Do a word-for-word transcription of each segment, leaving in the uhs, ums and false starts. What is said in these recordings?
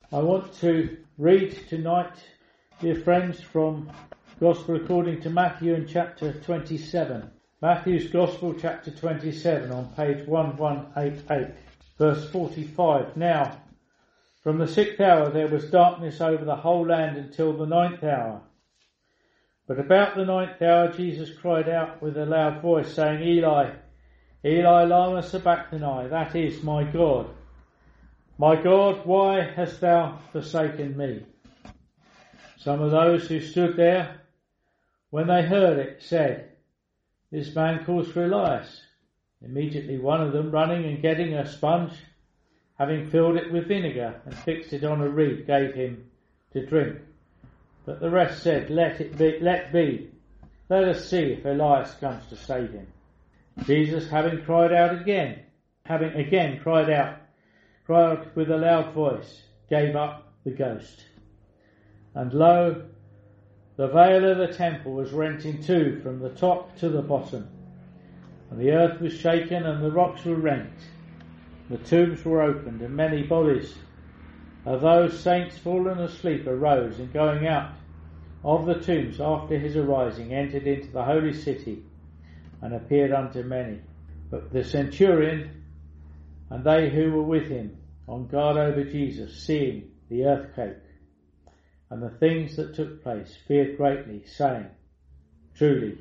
I want to read tonight, dear friends, from Gospel according to Matthew in chapter twenty-seven. Matthew's Gospel, chapter twenty-seven, on page eleven eighty-eight, verse forty-five. Now, from the sixth hour there was darkness over the whole land until the ninth hour. But about the ninth hour Jesus cried out with a loud voice, saying, Eli, Eli lama sabachthani, that is, my God, my God, why hast thou forsaken me? Some of those who stood there, when they heard it, said, This man calls for Elias. Immediately one of them, running and getting a sponge, having filled it with vinegar and fixed it on a reed, gave him to drink. But the rest said, Let it be, let be. Let us see if Elias comes to save him. Jesus, having cried out again, having again cried out, cried with a loud voice, gave up the ghost. And lo, the veil of the temple was rent in two from the top to the bottom, and the earth was shaken, and the rocks were rent. The tombs were opened, and many bodies of those saints fallen asleep arose, and going out of the tombs after his arising, entered into the holy city, and appeared unto many. But the centurion and they who were with him, on guard over Jesus, seeing the earthquake and the things that took place, feared greatly, saying, Truly,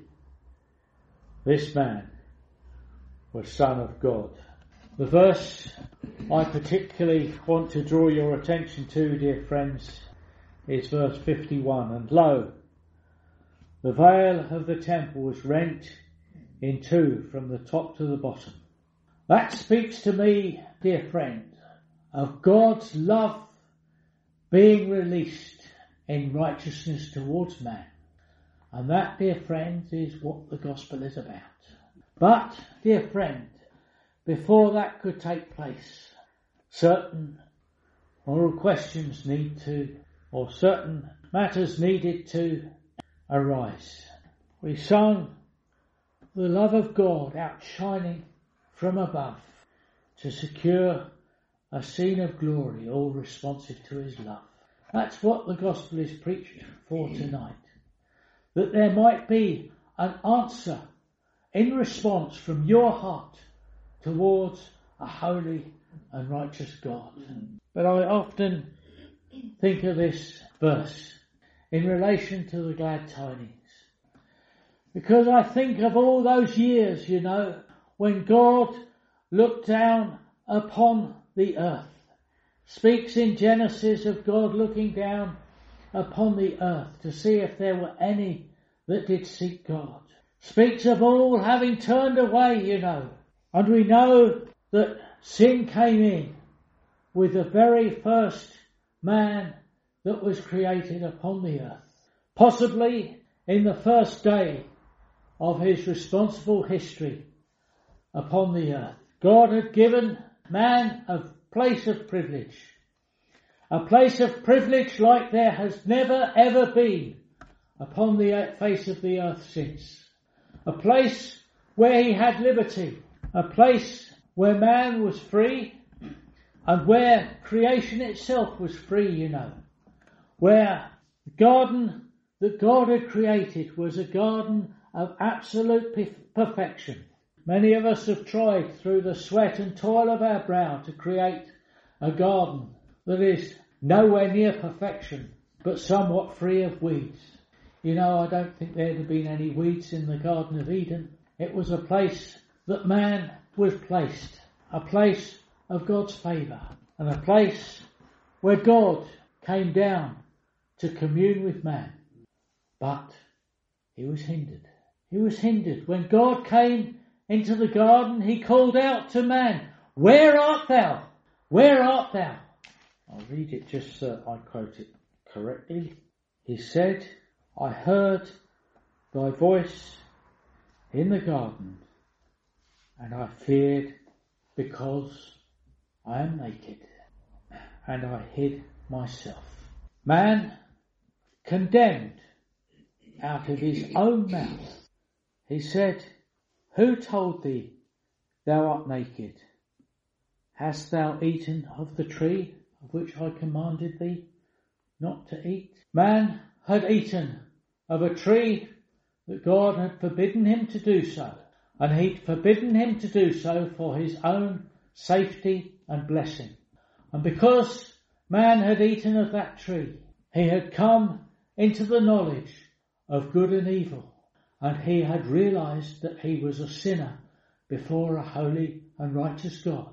this man was Son of God. The verse I particularly want to draw your attention to, dear friends, is verse fifty-one. And lo, the veil of the temple was rent in two from the top to the bottom. That speaks to me, dear friend, of God's love being released in righteousness towards man. And that, dear friends, is what the gospel is about. But, dear friend, before that could take place, certain moral questions need to, or certain matters needed to arise. We sung the love of God outshining from above to secure a scene of glory, all responsive to his love. That's what the gospel is preached for tonight. That there might be an answer in response from your heart towards a holy and righteous God. But I often think of this verse in relation to the glad tidings, because I think of all those years, you know, when God looked down upon the earth. Speaks in Genesis of God looking down upon the earth to see if there were any that did seek God. Speaks of all having turned away, you know. And we know that sin came in with the very first man that was created upon the earth. Possibly in the first day of his responsible history upon the earth. God had given man a place of privilege. A place of privilege like there has never ever been upon the face of the earth since. A place where he had liberty. A place where man was free and where creation itself was free, you know. Where the garden that God had created was a garden of absolute perfection. Many of us have tried through the sweat and toil of our brow to create a garden that is nowhere near perfection, but somewhat free of weeds. You know, I don't think there had been any weeds in the Garden of Eden. It was a place that man was placed, a place of God's favour, and a place where God came down to commune with man. But he was hindered. He was hindered. When God came into the garden, he called out to man, Where art thou? Where art thou? I'll read it just so I quote it correctly. He said, I heard thy voice in the garden, and I feared because I am naked, and I hid myself. Man condemned out of his own mouth. He said, Who told thee thou art naked? Hast thou eaten of the tree of which I commanded thee not to eat? Man had eaten of a tree that God had forbidden him to do so, and he'd forbidden him to do so for his own safety and blessing. And because man had eaten of that tree, he had come into the knowledge of good and evil, and he had realized that he was a sinner before a holy and righteous God.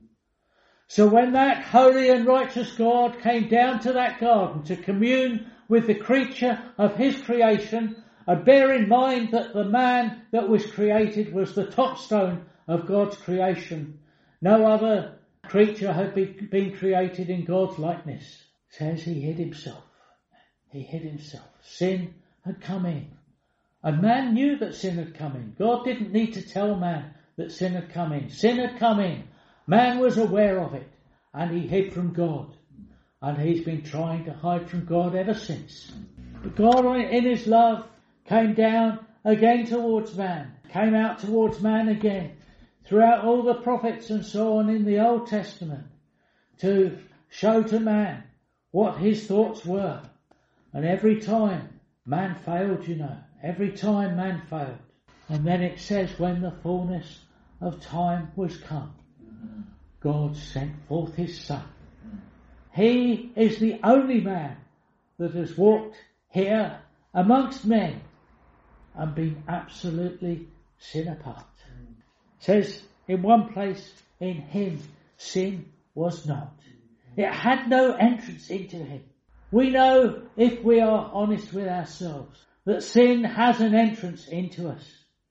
So when that holy and righteous God came down to that garden to commune with the creature of his creation, and bear in mind that the man that was created was the top stone of God's creation. No other creature had been created in God's likeness. It says he hid himself. He hid himself. Sin had come in. And man knew that sin had come in. God didn't need to tell man that sin had come in. Sin had come in. Man was aware of it. And he hid from God. And he's been trying to hide from God ever since. But God, in his love, came down again towards man. Came out towards man again. Throughout all the prophets and so on in the Old Testament. To show to man what his thoughts were. And every time man failed, you know. Every time man failed. And then it says, when the fullness of time was come, God sent forth his Son. He is the only man that has walked here amongst men and been absolutely sin apart. It says in one place, in him sin was not. It had no entrance into him. We know, if we are honest with ourselves, that sin has an entrance into us.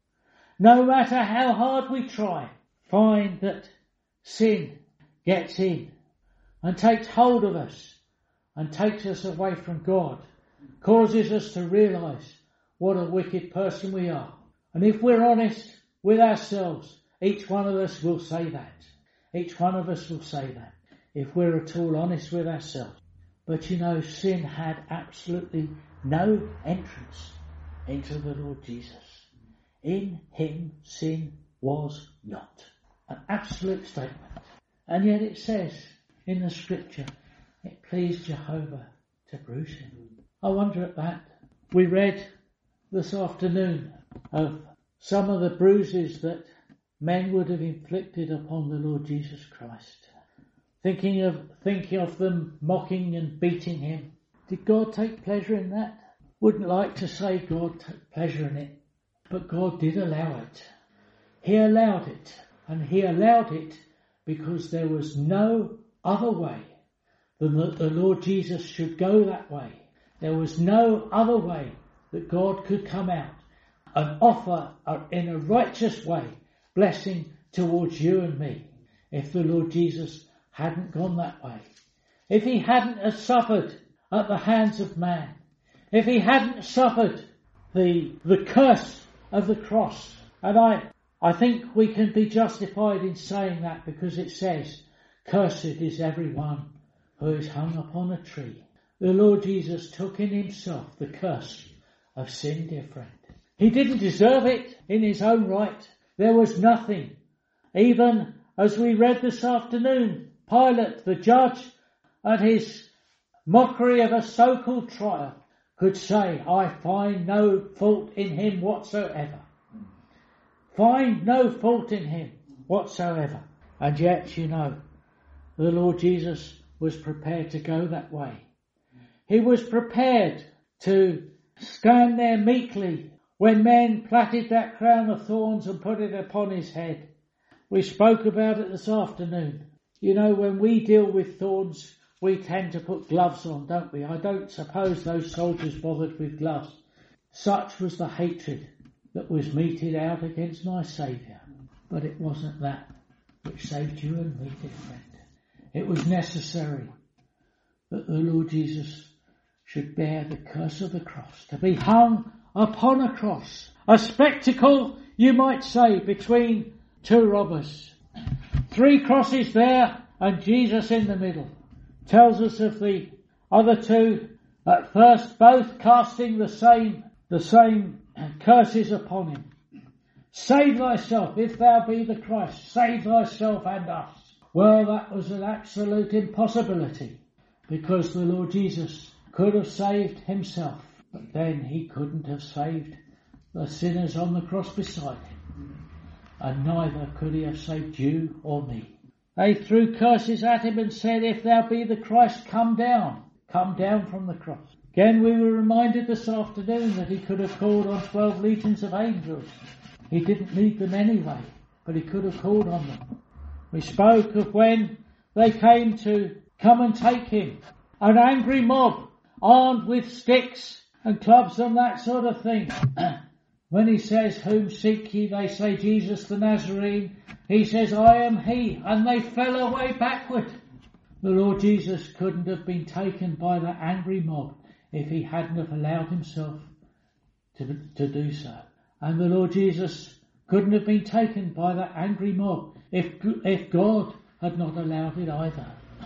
No matter how hard we try, find that sin gets in and takes hold of us and takes us away from God, causes us to realise what a wicked person we are. And if we're honest with ourselves, each one of us will say that. Each one of us will say that, if we're at all honest with ourselves. But you know, sin had absolutely no entrance into the Lord Jesus. In him sin was not. An absolute statement. And yet it says in the scripture, it pleased Jehovah to bruise him. I wonder at that. We read this afternoon of some of the bruises that men would have inflicted upon the Lord Jesus Christ. Thinking of thinking of them mocking and beating him. Did God take pleasure in that? Wouldn't like to say God took pleasure in it, but God did allow it. He allowed it, and he allowed it because there was no other way than that the Lord Jesus should go that way. There was no other way that God could come out and offer in a righteous way blessing towards you and me if the Lord Jesus hadn't gone that way. If he hadn't suffered at the hands of man, if he hadn't suffered the the curse of the cross. And I, I think we can be justified in saying that because it says, cursed is everyone who is hung upon a tree. The Lord Jesus took in himself the curse of sin, dear friend. He didn't deserve it in his own right. There was nothing. Even as we read this afternoon, Pilate, the judge, at his mockery of a so-called trial, could say, I find no fault in him whatsoever. Find no fault in him whatsoever. And yet, you know, the Lord Jesus was prepared to go that way. He was prepared to stand there meekly when men plaited that crown of thorns and put it upon his head. We spoke about it this afternoon. You know, when we deal with thorns, we tend to put gloves on, don't we? I don't suppose those soldiers bothered with gloves. Such was the hatred that was meted out against my Saviour. But it wasn't that which saved you and me, dear friend. It was necessary that the Lord Jesus should bear the curse of the cross, to be hung upon a cross. A spectacle, you might say, between two robbers. Three crosses there and Jesus in the middle. Tells us of the other two, at first both casting the same, the same curses upon him. Save thyself, if thou be the Christ, save thyself and us. Well, that was an absolute impossibility, because the Lord Jesus could have saved himself, but then he couldn't have saved the sinners on the cross beside him, and neither could he have saved you or me. They threw curses at him and said, if thou be the Christ, come down, come down from the cross. Again, we were reminded this afternoon that he could have called on twelve legions of angels. He didn't need them anyway, but he could have called on them. We spoke of when they came to come and take him. An angry mob, armed with sticks and clubs and that sort of thing. When he says, whom seek ye? They say, Jesus the Nazarene. He says, I am he. And they fell away backward. The Lord Jesus couldn't have been taken by that angry mob if he hadn't have allowed himself to, to do so. And the Lord Jesus couldn't have been taken by that angry mob if, if God had not allowed it either.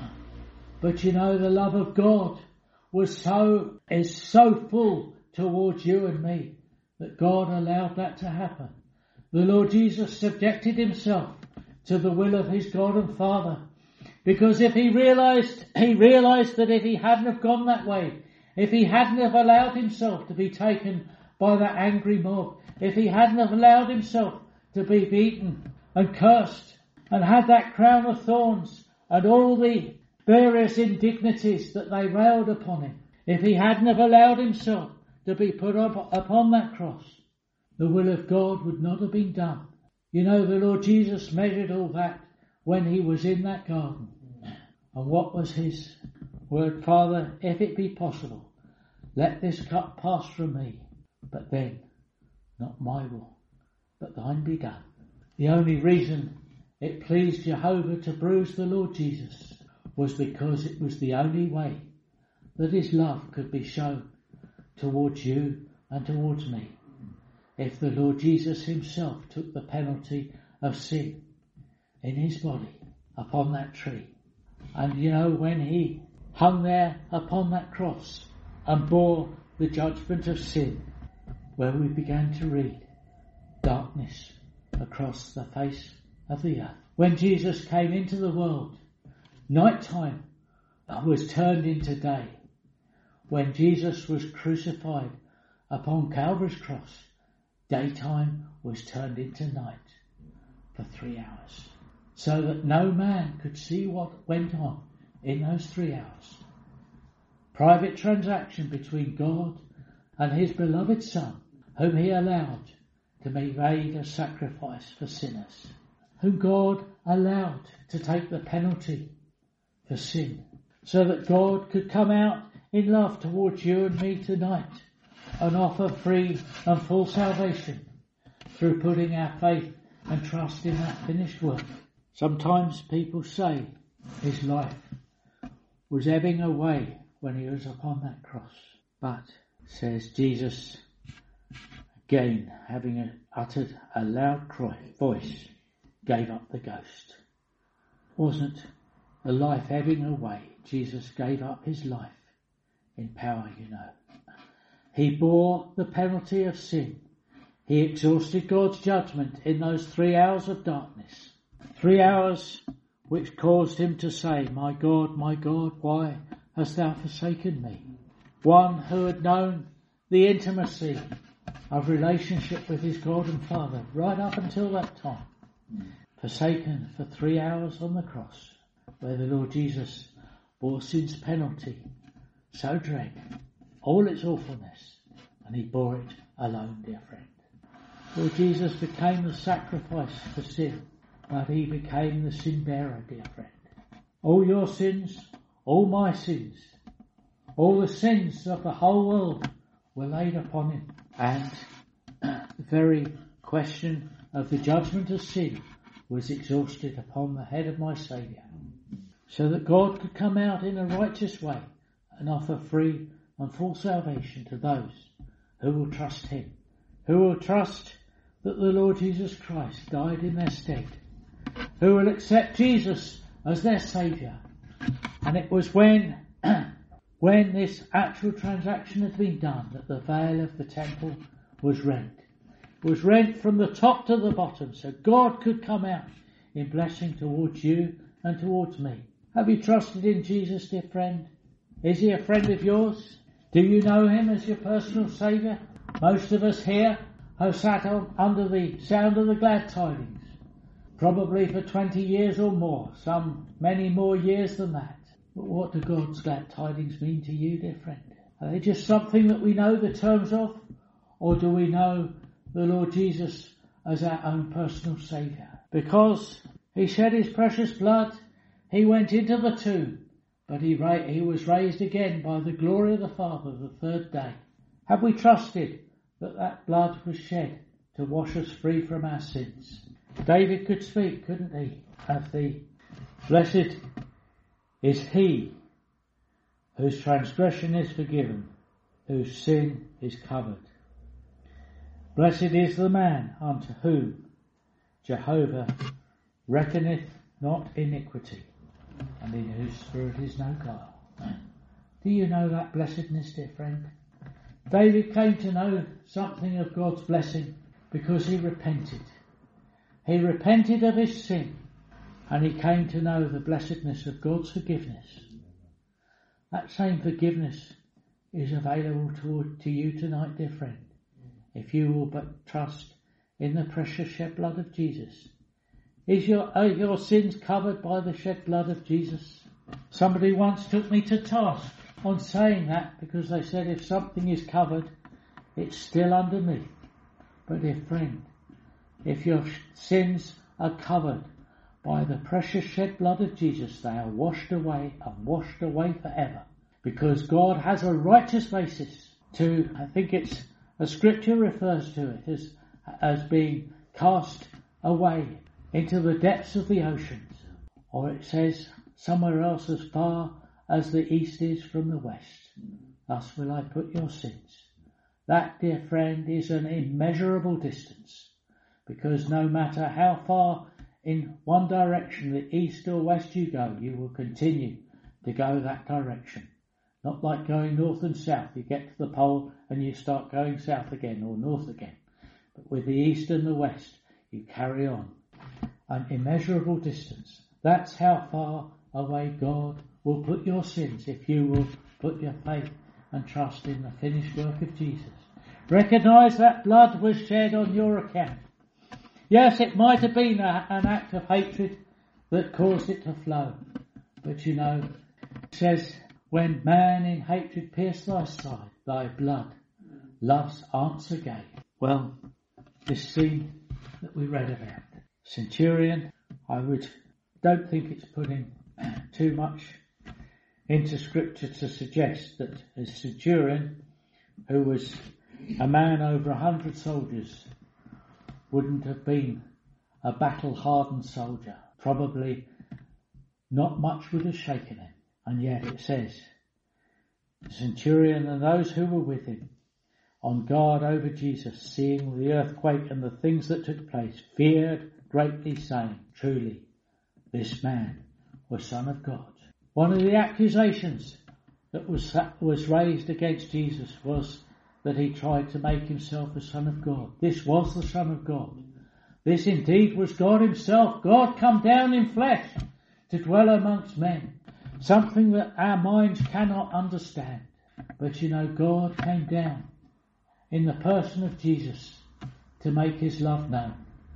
But you know, the love of God was so, is so full towards you and me that God allowed that to happen. The Lord Jesus subjected himself to the will of his God and Father, because if he realized, he realized that if he hadn't have gone that way, if he hadn't have allowed himself to be taken by that angry mob, if he hadn't have allowed himself to be beaten and cursed and had that crown of thorns and all the various indignities that they railed upon him, if he hadn't have allowed himself to be put up upon that cross, the will of God would not have been done. You know, the Lord Jesus measured all that when he was in that garden. And what was his word? Father, if it be possible, let this cup pass from me. But then, not my will, but thine be done. The only reason it pleased Jehovah to bruise the Lord Jesus was because it was the only way that his love could be shown towards you and towards me. If the Lord Jesus himself took the penalty of sin in his body upon that tree. And you know, when he hung there upon that cross and bore the judgment of sin, where we began to read darkness across the face of the earth. When Jesus came into the world, night time was turned into day. When Jesus was crucified upon Calvary's cross, daytime was turned into night for three hours, so that no man could see what went on in those three hours. Private transaction between God and his beloved Son, whom he allowed to be made a sacrifice for sinners, whom God allowed to take the penalty for sin, so that God could come out in love towards you and me tonight and offer free and full salvation through putting our faith and trust in that finished work. Sometimes people say his life was ebbing away when he was upon that cross. But, says Jesus, again, having uttered a loud cry, voice, gave up the ghost. Wasn't the life ebbing away? Jesus gave up his life in power, you know. He bore the penalty of sin. He exhausted God's judgment in those three hours of darkness. Three hours which caused him to say, my God, my God, why hast thou forsaken me? One who had known the intimacy of relationship with his God and Father right up until that time. Forsaken for three hours on the cross, where the Lord Jesus bore sin's penalty, so dread, all its awfulness, and he bore it alone, dear friend. Lord Jesus became the sacrifice for sin, but he became the sin bearer, dear friend. All your sins, all my sins, all the sins of the whole world were laid upon him. And the very question of the judgment of sin was exhausted upon the head of my Saviour, so that God could come out in a righteous way and offer free and full salvation to those who will trust him, who will trust that the Lord Jesus Christ died in their stead, who will accept Jesus as their Saviour. And it was when when this actual transaction had been done that the veil of the temple was rent. It was rent from the top to the bottom, so God could come out in blessing towards you and towards me. Have you trusted in Jesus, dear friend? Is he a friend of yours? Do you know him as your personal Saviour? Most of us here have sat on, under the sound of the glad tidings, probably for twenty years or more, some many more years than that. But what do God's glad tidings mean to you, dear friend? Are they just something that we know the terms of? Or do we know the Lord Jesus as our own personal Saviour? Because he shed his precious blood, he went into the tomb, but he, ra- he was raised again by the glory of the Father the third day. Have we trusted that that blood was shed to wash us free from our sins? David could speak, couldn't he, of the blessed is he whose transgression is forgiven, whose sin is covered. Blessed is the man unto whom Jehovah reckoneth not iniquity, and in whose spirit is no guile. Do you know that blessedness, dear friend? David came to know something of God's blessing because he repented. He repented of his sin, and he came to know the blessedness of God's forgiveness. That same forgiveness is available to, to you tonight, dear friend, if you will but trust in the precious shed blood of Jesus. Is your, are your sins covered by the shed blood of Jesus? Somebody once took me to task on saying that, because they said if something is covered, it's still underneath. But dear friend, if your sins are covered by the precious shed blood of Jesus, they are washed away and washed away forever. Because God has a righteous basis to, I think it's, a scripture refers to it as, as being cast away into the depths of the oceans. Or it says somewhere else, as far as the east is from the west, thus will I put your sins. That, dear friend, is an immeasurable distance, because no matter how far in one direction, the east or west you go, you will continue to go that direction. Not like going north and south. You get to the pole and you start going south again or north again. But with the east and the west, you carry on an immeasurable distance. That's how far away God will put your sins if you will put your faith and trust in the finished work of Jesus. Recognise that blood was shed on your account. Yes, it might have been a, an act of hatred that caused it to flow. But you know, it says, when man in hatred pierced thy side, thy blood love's answer gave. Well, this scene that we read about, centurion, I would don't think it's putting too much into scripture to suggest that a centurion who was a man over a hundred soldiers wouldn't have been a battle-hardened soldier. Probably not much would have shaken him. And yet it says, the centurion and those who were with him, on guard over Jesus, seeing the earthquake and the things that took place, feared greatly, saying, truly, this man was Son of God. One of the accusations that was, was raised against Jesus was that he tried to make himself a Son of God. This was the Son of God. This indeed was God himself. God come down in flesh to dwell amongst men. Something that our minds cannot understand. But you know, God came down in the person of Jesus to make his love known.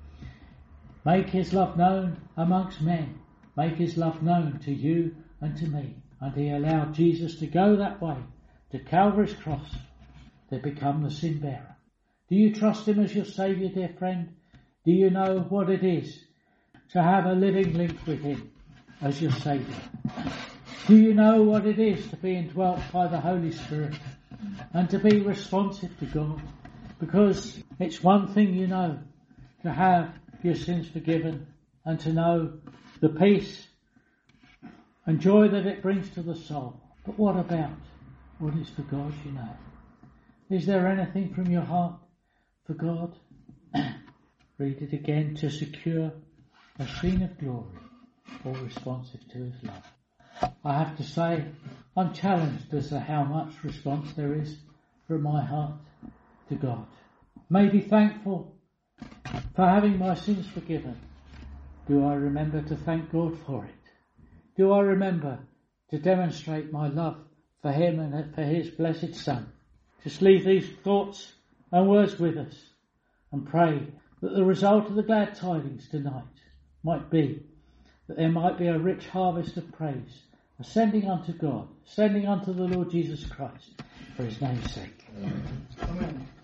Make his love known amongst men. Make his love known to you and to me. And he allowed Jesus to go that way, to Calvary's cross, to become the sin bearer. Do you trust him as your Saviour, dear friend? Do you know what it is to have a living link with him as your Saviour? Do you know what it is to be indwelt by the Holy Spirit and to be responsive to God? Because it's one thing, you know, to have your sins forgiven and to know the peace and joy that it brings to the soul. But what about what is for God, you know? Is there anything from your heart for God? Read it again. To secure a sheen of glory or responsive to his love. I have to say, I'm challenged as to how much response there is from my heart to God. May be thankful for having my sins forgiven. Do I remember to thank God for it? do I remember to demonstrate my love for him and for his blessed Son. Just leave these thoughts and words with us and pray that the result of the glad tidings tonight might be that there might be a rich harvest of praise ascending unto God, ascending unto the Lord Jesus Christ for his name's sake. Amen.